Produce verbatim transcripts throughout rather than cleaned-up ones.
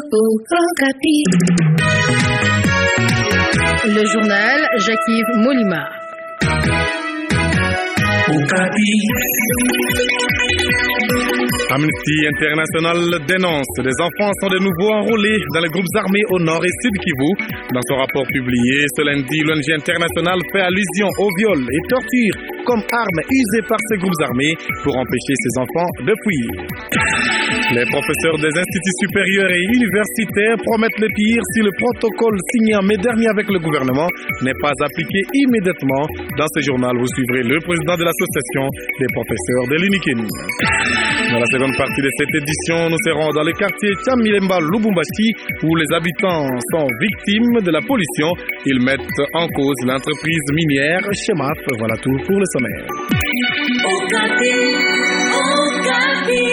Okapi. Le journal Jacques Molima. Okapi. Amnesty International dénonce des enfants sont de nouveau enrôlés dans les groupes armés au nord et sud Kivu. Dans son rapport publié ce lundi, l'O N G International fait allusion aux viols et tortures comme armes usées par ces groupes armés pour empêcher ces enfants de fuir. Les professeurs des instituts supérieurs et universitaires promettent le pire si le protocole signé en mai dernier avec le gouvernement n'est pas appliqué immédiatement. Dans ce journal, vous suivrez le président de l'association des professeurs de l'Unikin. Dans la seconde partie de cette édition, nous serons dans le quartier Chamilemba Lubumbashi où les habitants sont victimes de la pollution. Ils mettent en cause l'entreprise minière Chemaf. Voilà tout pour le sommaire. Okapi, Okapi.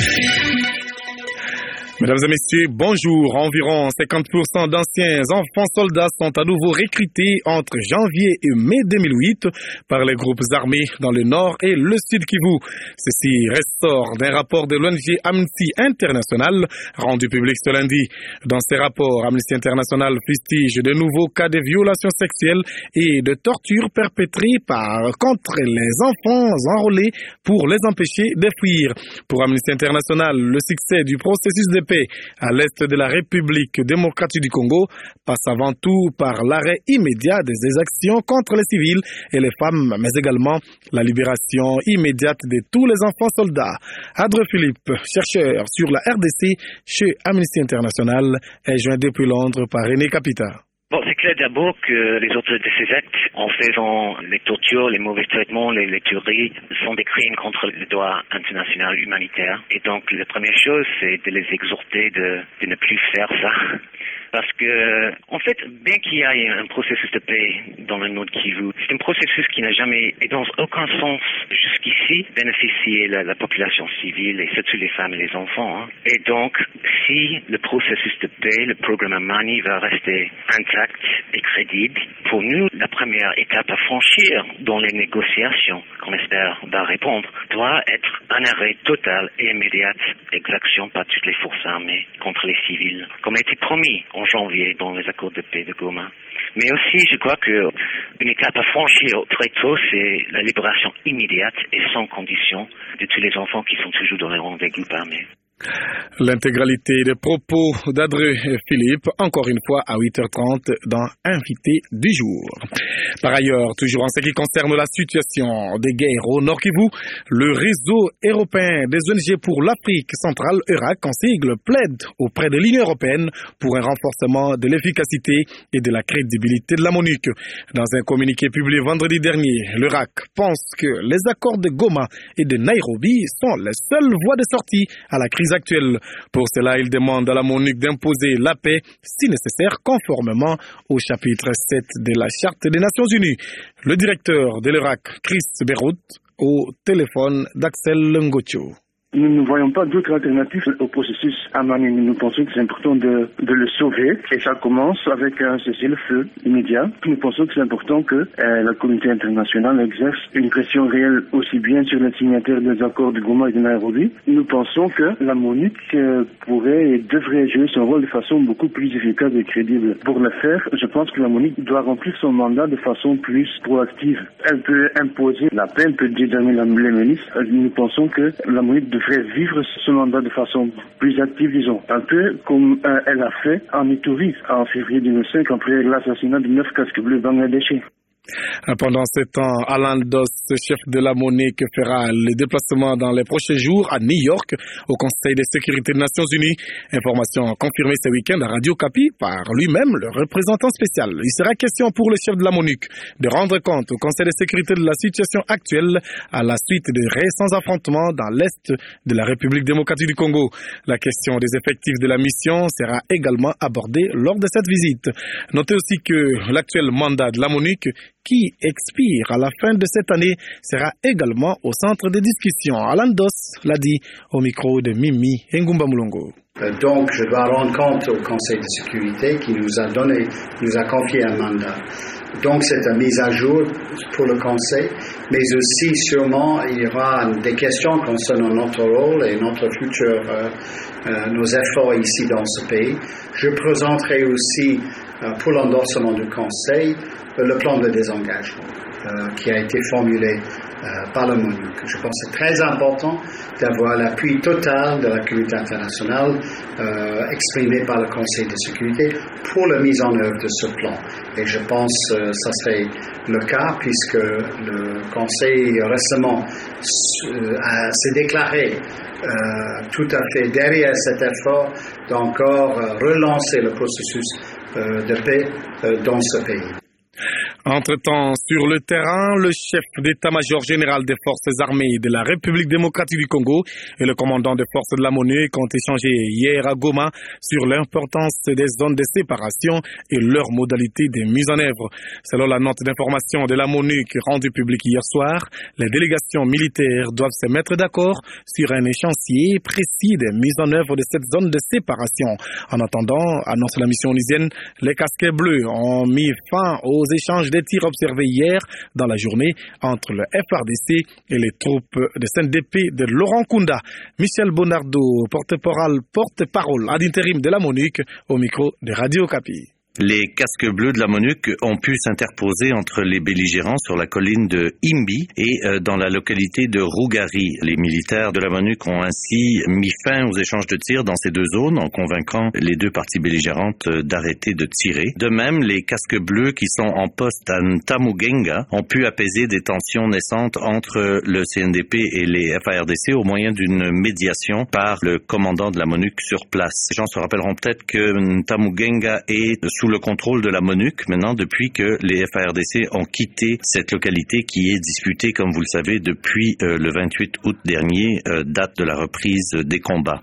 Mesdames et messieurs, bonjour. Environ cinquante pour cent d'anciens enfants soldats sont à nouveau recrutés entre janvier et mai deux mille huit par les groupes armés dans le nord et le sud Kivu. Ceci ressort d'un rapport de l'O N G Amnesty International rendu public ce lundi. Dans ce rapport, Amnesty International fustige de nouveaux cas de violations sexuelles et de tortures perpétrées par contre les enfants enrôlés pour les empêcher de fuir. Pour Amnesty International, le succès du processus de paix à l'est de la République démocratique du Congo passe avant tout par l'arrêt immédiat des exactions contre les civils et les femmes, mais également la libération immédiate de tous les enfants soldats. Adre Philippe, chercheur sur la R D C chez Amnesty International, est joint depuis Londres par René Capita. Bon, c'est clair d'abord que les auteurs de ces actes, en faisant les tortures, les mauvais traitements, les, les tueries, sont des crimes contre le droit international humanitaire. Et donc, la première chose, c'est de les exhorter de, de ne plus faire ça. Parce que, en fait, bien qu'il y ait un processus de paix dans le nord Kivu, c'est un processus qui n'a jamais, et dans aucun sens jusqu'ici, bénéficié la, la population civile et surtout les femmes et les enfants. Hein. Et donc, si le processus de paix, le programme Amani va rester intact et crédible, pour nous, la première étape à franchir dans les négociations, qu'on espère va répondre, doit être un arrêt total et immédiat d'exaction par toutes les forces armées contre les civils, comme a été promis en janvier dans les accords de paix de Goma. Mais aussi, je crois qu'une étape à franchir très tôt, c'est la libération immédiate et sans condition de tous les enfants qui sont toujours dans les rangs des groupes armés. L'intégralité des propos d'Adre Philippe, encore une fois à huit heures trente dans Invité du jour. Par ailleurs, toujours en ce qui concerne la situation des guerres au Nord Kivu, le réseau européen des O N G pour l'Afrique centrale, E R A C, en sigle, plaide auprès de l'Union européenne pour un renforcement de l'efficacité et de la crédibilité de la MONUC. Dans un communiqué publié vendredi dernier, l'E R A C pense que les accords de Goma et de Nairobi sont les seules voies de sortie à la crise actuelle. Pour cela, il demande à la MONUC d'imposer la paix, si nécessaire, conformément au chapitre sept de la Charte des Nations Unies. Le directeur de l'E R A C, Chris Berout, au téléphone d'Axel Ngocho. Nous ne voyons pas d'autre alternative au processus Amani. Nous pensons que c'est important de, de le sauver et ça commence avec un cessez-le-feu immédiat. Nous pensons que c'est important que euh, la communauté internationale exerce une pression réelle aussi bien sur les signataires des accords de Goma et de Nairobi. Nous pensons que la MONUC euh, pourrait et devrait jouer son rôle de façon beaucoup plus efficace et crédible. Pour le faire, je pense que la MONUC doit remplir son mandat de façon plus proactive. Elle peut imposer la paix, elle peut déterminer les milices. Nous pensons que la MONUC devrait vivre ce mandat de façon plus active, disons. Un peu comme euh, elle a fait en Ituri en février deux mille cinq après l'assassinat de neuf casques bleus bangladeshais. Pendant ce temps, Alain Dos, chef de la MONUC, fera le déplacement dans les prochains jours à New York au Conseil de sécurité des Nations Unies. Information confirmée ce week-end à Radio Kapi par lui-même, le représentant spécial. Il sera question pour le chef de la MONUC de rendre compte au Conseil de sécurité de la situation actuelle à la suite de récents affrontements dans l'Est de la République démocratique du Congo. La question des effectifs de la mission sera également abordée lors de cette visite. Notez aussi que l'actuel mandat de la MONUC qui expire à la fin de cette année sera également au centre des discussions. Alain Dos l'a dit au micro de Mimi Ngumba Mulongo. Donc, je dois rendre compte au Conseil de sécurité qui nous a donné, nous a confié un mandat. Donc, cette mise à jour pour le Conseil, mais aussi sûrement il y aura des questions concernant notre rôle et notre futur, euh, euh, nos efforts ici dans ce pays. Je présenterai aussi euh, pour l'endossement du Conseil euh, le plan de désengagement euh, qui a été formulé euh, par la MONUC. Je pense que c'est très important d'avoir l'appui total de la communauté internationale euh, exprimé par le Conseil de sécurité pour la mise en œuvre de ce plan. Et je pense que euh, ça serait le cas puisque le Conseil récemment euh, a, s'est déclaré euh, tout à fait derrière cet effort d'encore euh, relancer le processus euh, de paix euh, dans ce pays. Entre-temps, sur le terrain, le chef d'état-major général des forces armées de la République démocratique du Congo et le commandant des forces de la MONUC ont échangé hier à Goma sur l'importance des zones de séparation et leurs modalités de mise en œuvre. Selon la note d'information de la MONUC rendue publique hier soir, les délégations militaires doivent se mettre d'accord sur un échéancier précis de mise en œuvre de cette zone de séparation. En attendant, annonce la mission onusienne, les casquets bleus ont mis fin aux échanges des tirs observés hier dans la journée entre le F R D C et les troupes de C N D P de Laurent Nkunda. Michel Bonardo, porte-parole, porte-parole ad intérim de la MONUC, au micro de Radio Okapi. Les casques bleus de la MONUC ont pu s'interposer entre les belligérants sur la colline de Imbi et euh, dans la localité de Rougari. Les militaires de la MONUC ont ainsi mis fin aux échanges de tirs dans ces deux zones en convainquant les deux parties belligérantes euh, d'arrêter de tirer. De même, les casques bleus qui sont en poste à Ntamugenga ont pu apaiser des tensions naissantes entre le C N D P et les F A R D C au moyen d'une médiation par le commandant de la MONUC sur place. Les gens se rappelleront peut-être que Ntamugenga est sous le contrôle de la MONUC maintenant depuis que les F A R D C ont quitté cette localité qui est disputée, comme vous le savez, depuis euh, le vingt-huit août dernier, euh, date de la reprise des combats.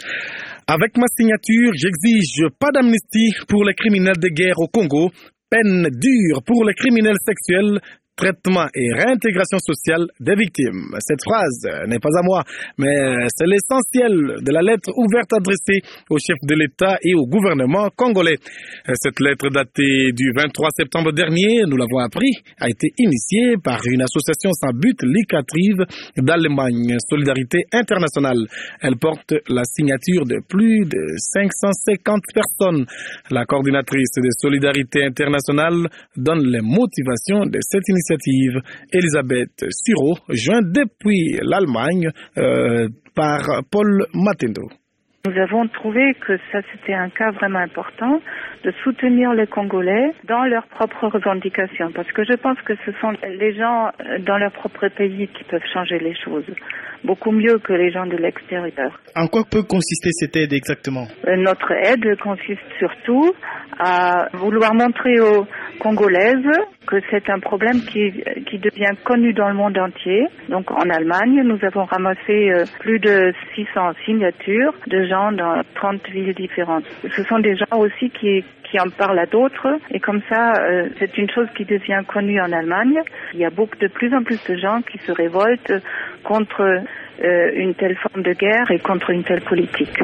Avec ma signature, j'exige pas d'amnistie pour les criminels de guerre au Congo, peine dure pour les criminels sexuels, traitement et réintégration sociale des victimes. Cette phrase n'est pas à moi, mais c'est l'essentiel de la lettre ouverte adressée au chef de l'État et au gouvernement congolais. Cette lettre datée du vingt-trois septembre dernier, nous l'avons appris, a été initiée par une association sans but lucratif d'Allemagne, Solidarité Internationale. Elle porte la signature de plus de cinq cent cinquante personnes. La coordinatrice de Solidarité Internationale donne les motivations de cette initiative. Elisabeth Suro, jointe depuis l'Allemagne euh, par Paul Matendo. Nous avons trouvé que ça c'était un cas vraiment important de soutenir les Congolais dans leurs propres revendications, parce que je pense que ce sont les gens dans leur propre pays qui peuvent changer les choses, beaucoup mieux que les gens de l'extérieur. En quoi peut consister cette aide exactement ? Notre aide consiste surtout à vouloir montrer aux Congolaises que c'est un problème qui, qui devient connu dans le monde entier. Donc en Allemagne, nous avons ramassé euh, plus de six cents signatures de gens dans trente villes différentes. Ce sont des gens aussi qui, qui en parlent à d'autres, et comme ça, euh, c'est une chose qui devient connue en Allemagne. Il y a beaucoup de plus en plus de gens qui se révoltent contre euh, une telle forme de guerre et contre une telle politique.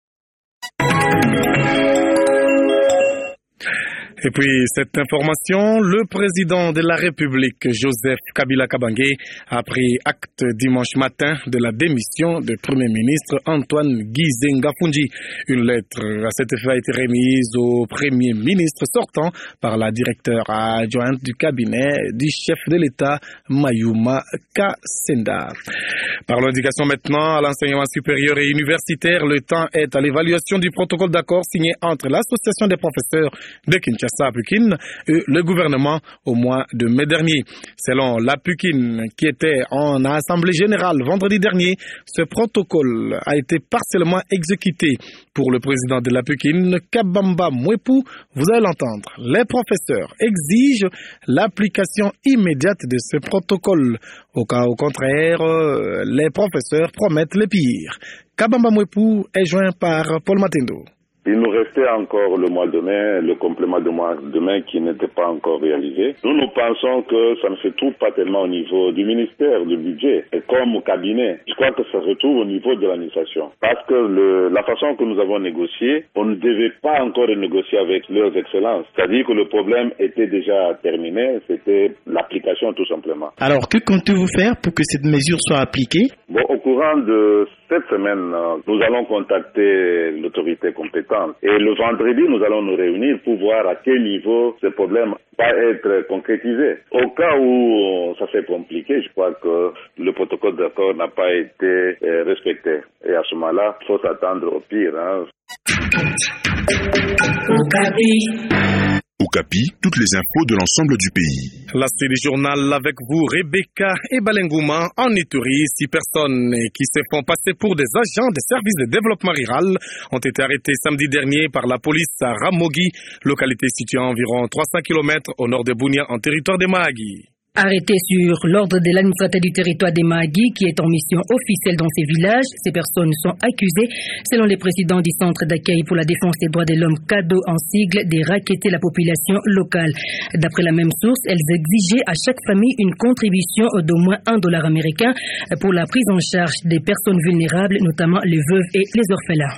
Et puis, cette information, le président de la République, Joseph Kabila Kabange, a pris acte dimanche matin de la démission du Premier ministre Antoine Gizenga Fungi. Une lettre à cet effet a été remise au Premier ministre sortant par la directeure adjointe du cabinet du chef de l'État, Mayuma Kasenda. Par l'indication maintenant à l'enseignement supérieur et universitaire, le temps est à l'évaluation du protocole d'accord signé entre l'Association des professeurs de Kinshasa Pukin et le gouvernement au mois de mai dernier. Selon la Pukin, qui était en assemblée générale vendredi dernier, ce protocole a été partiellement exécuté. Pour le président de la Pukin, Kabamba Mwepu, vous allez l'entendre, les professeurs exigent l'application immédiate de ce protocole. Au cas au contraire, les professeurs promettent le pire. Kabamba Mwepu est joint par Paul Matendo. Il nous restait encore le mois de mai, le complément de mois de mai qui n'était pas encore réalisé. Nous, nous pensons que ça ne se trouve pas tellement au niveau du ministère du budget et comme au cabinet. Je crois que ça se trouve au niveau de l'administration. Parce que le, la façon que nous avons négocié, on ne devait pas encore négocier avec leurs excellences. C'est-à-dire que le problème était déjà terminé, c'était l'application tout simplement. Alors, que comptez-vous faire pour que cette mesure soit appliquée? Bon, au courant de cette semaine, nous allons contacter l'autorité compétente. Et le vendredi, nous allons nous réunir pour voir à quel niveau ce problème va être concrétisé. Au cas où ça fait compliqué, je crois que le protocole d'accord n'a pas été respecté. Et à ce moment-là, il faut s'attendre au pire. Hein. Okapi, toutes les infos de l'ensemble du pays. La suite du journal avec vous, Rebecca et Balengouma. En Ituri, six personnes qui se font passer pour des agents des services de développement rural ont été arrêtées samedi dernier par la police à Ramogi, localité située à environ trois cents kilomètres au nord de Bunia, en territoire de Mahagi. Arrêtés sur l'ordre de l'administrateur du territoire des Mahagi, qui est en mission officielle dans ces villages, ces personnes sont accusées, selon les présidents du centre d'accueil pour la défense des droits de l'homme, C A D O en sigle, de racketter la population locale. D'après la même source, elles exigeaient à chaque famille une contribution d'au moins un dollar américain pour la prise en charge des personnes vulnérables, notamment les veuves et les orphelins.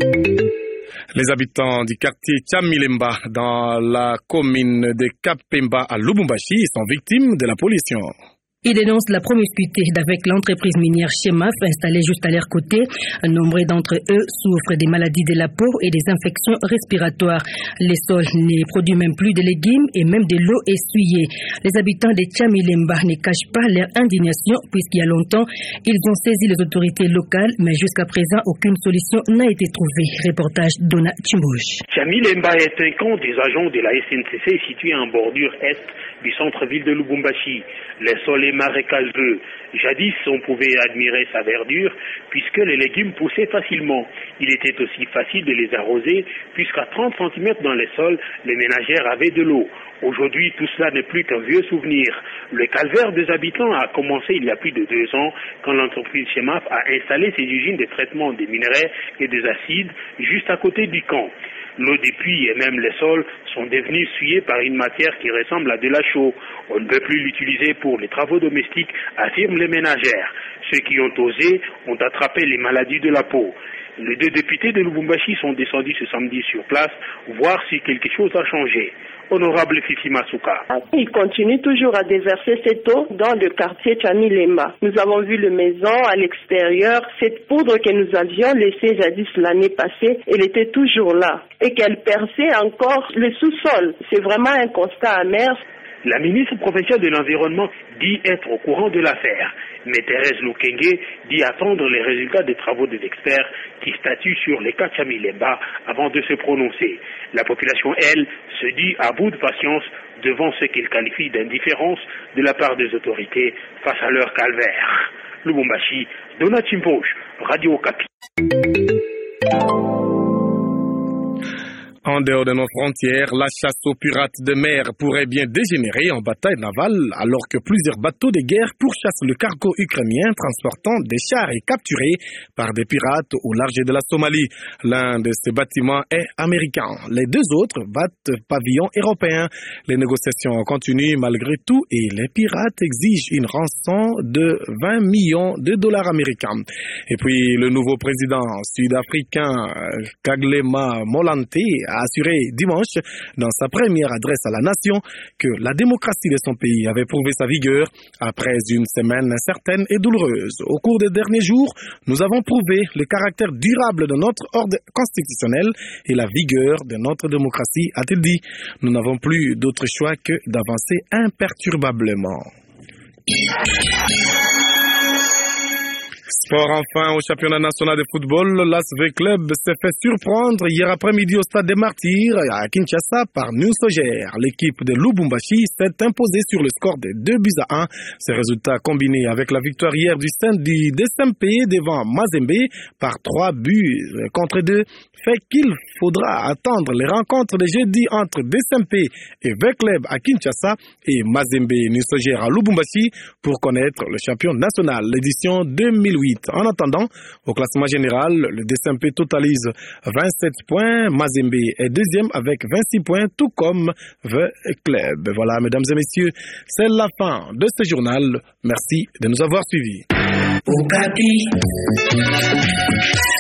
Les habitants du quartier Chamilemba dans la commune de Kapemba à Lubumbashi sont victimes de la pollution. Ils dénoncent la promiscuité d'avec l'entreprise minière Chemaf installée juste à leur côté. Nombre d'entre eux souffrent des maladies de la peau et des infections respiratoires. Les sols ne produisent même plus de légumes et même de l'eau essuyée. Les habitants de Chamilemba ne cachent pas leur indignation puisqu'il y a longtemps, ils ont saisi les autorités locales, mais jusqu'à présent, aucune solution n'a été trouvée. Reportage Dona Chimbouche. Chamilemba est un camp des agents de la S N C C situé en bordure est du centre-ville de Lubumbashi. Les sols marécageux. Jadis, on pouvait admirer sa verdure puisque les légumes poussaient facilement. Il était aussi facile de les arroser puisqu'à trente centimètres dans les sols, les ménagères avaient de l'eau. Aujourd'hui, tout cela n'est plus qu'un vieux souvenir. Le calvaire des habitants a commencé il y a plus de deux ans quand l'entreprise Chemaf a installé ses usines de traitement des minerais et des acides juste à côté du camp. L'eau des puits et même les sols sont devenus souillés par une matière qui ressemble à de la chaux. On ne peut plus l'utiliser pour les travaux domestiques, affirment les ménagères. Ceux qui ont osé ont attrapé les maladies de la peau. Les deux députés de Lubumbashi sont descendus ce samedi sur place, voir si quelque chose a changé. Honorable Fifi Masuka. Il continue toujours à déverser cette eau dans le quartier Chamilemba. Nous avons vu les maisons à l'extérieur. Cette poudre que nous avions laissée jadis l'année passée, elle était toujours là. Et qu'elle perçait encore le sous-sol. C'est vraiment un constat amer. La ministre provinciale de l'Environnement dit être au courant de l'affaire. Mais Thérèse Lukenge dit attendre les résultats des travaux des experts qui statuent sur les cas Chamilemba avant de se prononcer. La population, elle, se dit à bout de patience devant ce qu'elle qualifie d'indifférence de la part des autorités face à leur calvaire. Lubumbashi, Dona Chimbouche, Radio Okapi. En dehors de nos frontières, la chasse aux pirates de mer pourrait bien dégénérer en bataille navale alors que plusieurs bateaux de guerre pourchassent le cargo ukrainien transportant des chars capturés par des pirates au large de la Somalie. L'un de ces bâtiments est américain. Les deux autres battent pavillon européen. Les négociations continuent malgré tout et les pirates exigent une rançon de vingt millions de dollars américains. Et puis le nouveau président sud-africain Kgalema Motlanthe a assuré dimanche dans sa première adresse à la nation que la démocratie de son pays avait prouvé sa vigueur après une semaine incertaine et douloureuse. Au cours des derniers jours, nous avons prouvé le caractère durable de notre ordre constitutionnel et la vigueur de notre démocratie, a-t-il dit. Nous n'avons plus d'autre choix que d'avancer imperturbablement. Sport enfin au championnat national de football, l'A S V Club s'est fait surprendre hier après-midi au stade des Martyrs à Kinshasa par Nusogère. L'équipe de Lubumbashi s'est imposée sur le score de deux buts à un. Ces résultats combinés avec la victoire hier du sein du D S M P devant Mazembe par trois buts contre deux fait qu'il faudra attendre les rencontres de jeudi entre D S M P et V Club à Kinshasa et Mazembe Nusogère à Lubumbashi pour connaître le champion national l'édition deux mille mille huit. En attendant, au classement général, le D C M P totalise vingt-sept points. Mazembe est deuxième avec vingt-six points, tout comme The Club. Voilà, mesdames et messieurs, c'est la fin de ce journal. Merci de nous avoir suivis. Au